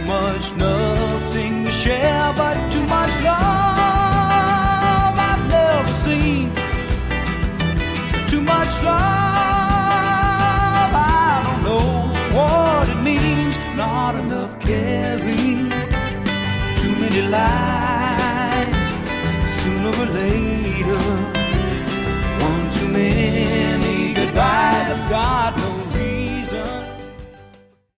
much nothing to share, but too much love I've never seen. Too much love, I don't know what it means. Not enough caring, too many lies. Sooner or later, one too many.